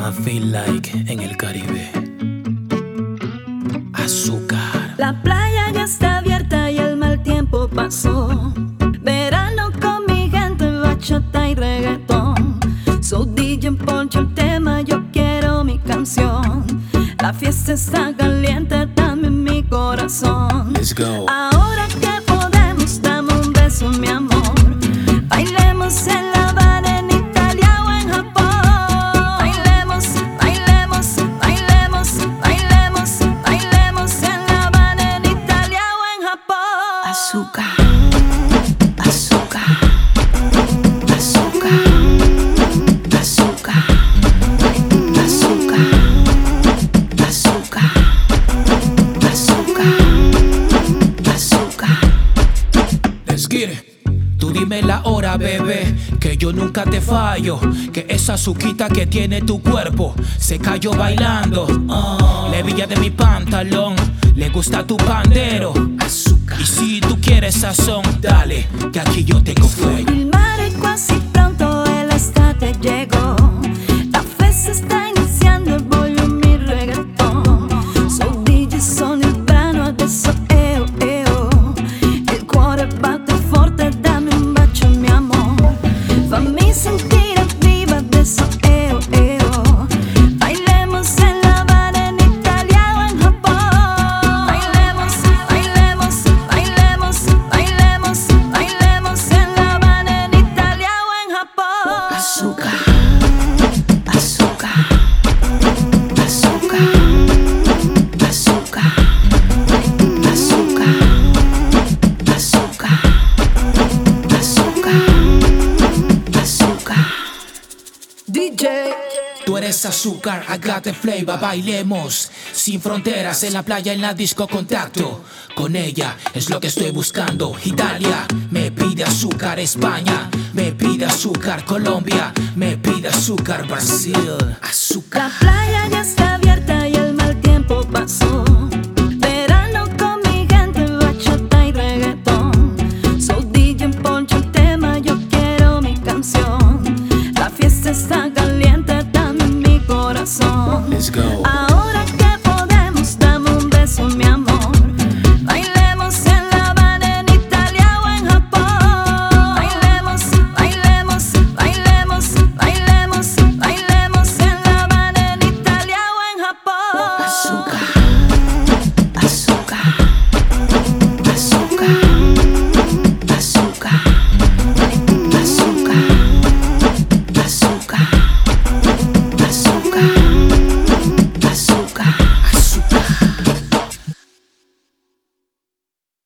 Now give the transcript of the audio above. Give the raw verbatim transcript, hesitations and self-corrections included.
I feel like en el Caribe. Azúcar. La playa ya está abierta y el mal tiempo pasó. Verano con mi gente, bachata y reggaetón. So D J poncho el tema, yo quiero mi canción. La fiesta está caliente, dame mi corazón. Let's go. Ahora que podemos, dame un beso, mi amor. Bailemos en La Habana, en Italia o en Japón. Bailemos, bailemos, bailemos, bailemos, bailemos en La Habana, en Italia o en Japón. Azúcar, azúcar, azúcar, azúcar, azúcar, azúcar, azúcar, azúcar. Let's get it. Tú dime la hora, bebé, que yo nunca te fallo. Que esa azuquita que tiene tu cuerpo se cayó bailando. Oh, le brilla de mi pantalón, le gusta tu pandero. Azúcar. Y si tú quieres sazón, dale, que aquí yo tengo fuego. El mar es casi pronto, el estate llegó. La fiesta está iniciando, el volumen y reggaetón. So D J son il brano, adesso eo, eo. Il cuore batte forte, dammi un bacio, mi amor. Fammi sentire viva, adesso eo, eo. Bailemos en La Habana, en Italia o en Japón. Bailemos, bailemos, bailemos, bailemos, bailemos en La Habana, en Italia o en Japón. Azúcar, azúcar, azúcar, azúcar, azúcar, azúcar, azúcar, azúcar. D J. Tú eres azúcar, I got the flavor. Bailemos sin fronteras, en la playa, en la disco, contacto con ella es lo que estoy buscando. Italia me pide azúcar, España me pide azúcar, Colombia me pide azúcar, Brasil, azúcar. La playa ya está abierta y el mal tiempo pasó.